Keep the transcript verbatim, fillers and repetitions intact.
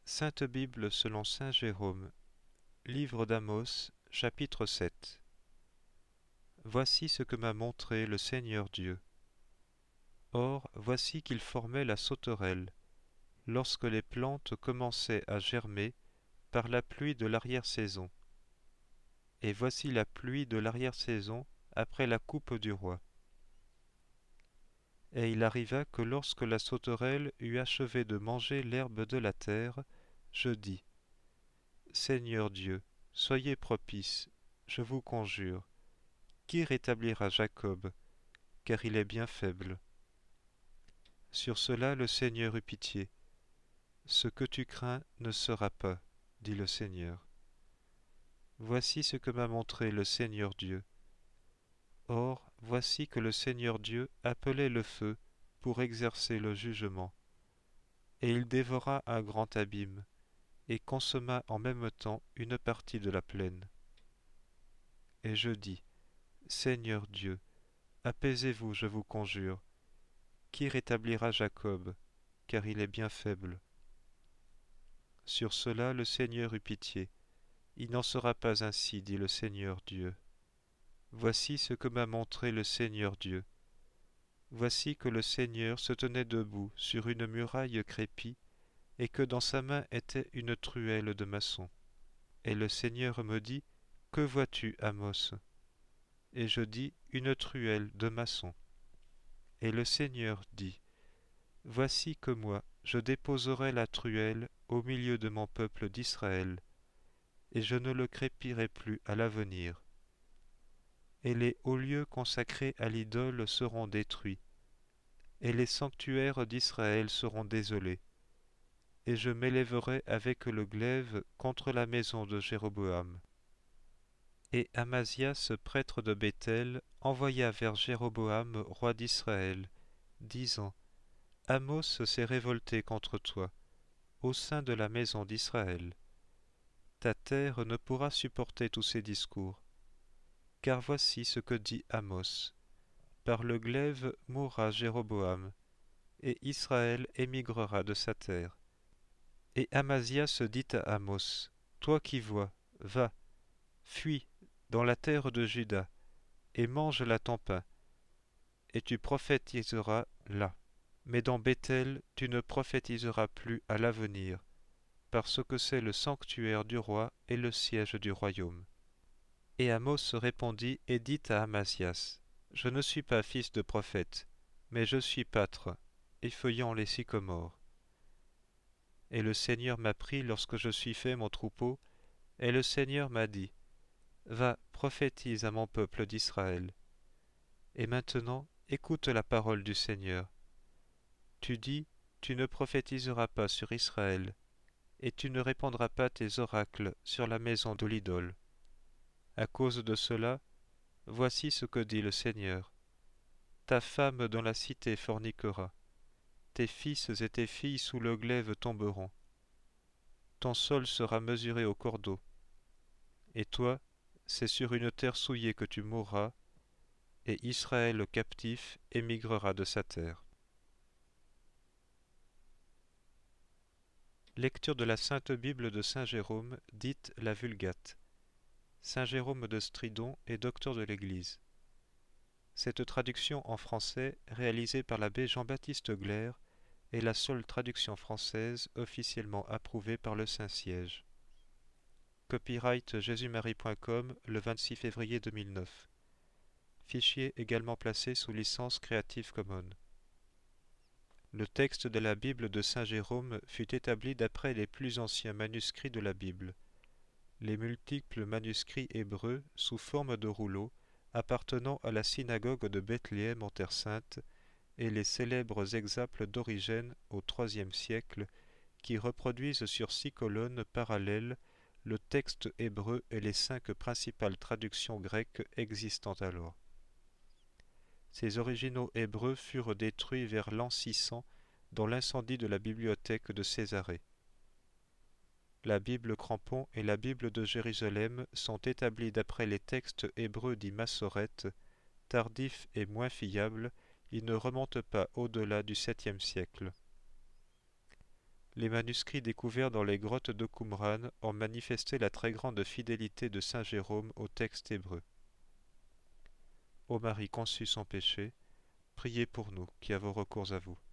Sainte Bible selon saint Jérôme, livre d'Amos, chapitre sept. Voici ce que m'a montré le Seigneur Dieu. Or, voici qu'il formait la sauterelle, lorsque les plantes commençaient à germer par la pluie de l'arrière-saison. Et voici la pluie de l'arrière-saison après la coupe du roi. Et il arriva que lorsque la sauterelle eut achevé de manger l'herbe de la terre, je dis, Seigneur Dieu, soyez propice, je vous conjure. Qui rétablira Jacob, car il est bien faible? Sur cela le Seigneur eut pitié. Ce que tu crains ne sera pas, dit le Seigneur. Voici ce que m'a montré le Seigneur Dieu. Or, voici que le Seigneur Dieu appelait le feu pour exercer le jugement. Et il dévora un grand abîme, et consomma en même temps une partie de la plaine. Et je dis, Seigneur Dieu, apaisez-vous, je vous conjure. Qui rétablira Jacob, car il est bien faible? Sur cela le Seigneur eut pitié. Il n'en sera pas ainsi, dit le Seigneur Dieu. Voici ce que m'a montré le Seigneur Dieu. Voici que le Seigneur se tenait debout sur une muraille crépie, et que dans sa main était une truelle de maçon. Et le Seigneur me dit, Que vois-tu, Amos? Et je dis, Une truelle de maçon. Et le Seigneur dit, Voici que moi, je déposerai la truelle au milieu de mon peuple d'Israël, et je ne le crépirai plus à l'avenir. Et les hauts lieux consacrés à l'idole seront détruits, et les sanctuaires d'Israël seront désolés, et je m'élèverai avec le glaive contre la maison de Jéroboam. Et Amazias, prêtre de Béthel, envoya vers Jéroboam, roi d'Israël, disant, Amos s'est révolté contre toi, au sein de la maison d'Israël. Ta terre ne pourra supporter tous ces discours. Car voici ce que dit Amos. Par le glaive mourra Jéroboam, et Israël émigrera de sa terre. Et Amazias dit à Amos, Toi qui vois, va, fuis dans la terre de Juda, et mange là ton pain, et tu prophétiseras là. Mais dans Béthel tu ne prophétiseras plus à l'avenir, parce que c'est le sanctuaire du roi et le siège du royaume. Et Amos répondit et dit à Amazias, Je ne suis pas fils de prophète, mais je suis pâtre, effeuillant les sycomores. Et le Seigneur m'a pris lorsque je suis fait mon troupeau, et le Seigneur m'a dit, Va, prophétise à mon peuple d'Israël. Et maintenant, écoute la parole du Seigneur. Tu dis, Tu ne prophétiseras pas sur Israël, et tu ne répandras pas tes oracles sur la maison de l'idole. À cause de cela, voici ce que dit le Seigneur. Ta femme dans la cité forniquera, tes fils et tes filles sous le glaive tomberont. Ton sol sera mesuré au cordeau. Et toi, c'est sur une terre souillée que tu mourras, et Israël captif émigrera de sa terre. Lecture de la Sainte Bible de saint Jérôme, dite la Vulgate. Saint Jérôme de Stridon est docteur de l'Église. Cette traduction en français, réalisée par l'abbé Jean-Baptiste Glaire, est la seule traduction française officiellement approuvée par le Saint-Siège. Copyright jésus-marie point com le vingt-six février deux mille neuf. Fichier également placé sous licence Creative Commons. Le texte de la Bible de saint Jérôme fut établi d'après les plus anciens manuscrits de la Bible. Les multiples manuscrits hébreux sous forme de rouleaux appartenant à la synagogue de Bethléem en Terre Sainte et les célèbres exemples d'Origène au troisième siècle qui reproduisent sur six colonnes parallèles le texte hébreu et les cinq principales traductions grecques existant alors. Ces originaux hébreux furent détruits vers l'an six cents dans l'incendie de la bibliothèque de Césarée. La Bible Crampon et la Bible de Jérusalem sont établies d'après les textes hébreux dits Massorètes, tardifs et moins fiables, ils ne remontent pas au-delà du septième siècle. Les manuscrits découverts dans les grottes de Qumran ont manifesté la très grande fidélité de saint Jérôme au texte hébreu. Ô Marie conçue sans péché, priez pour nous qui avons recours à vous.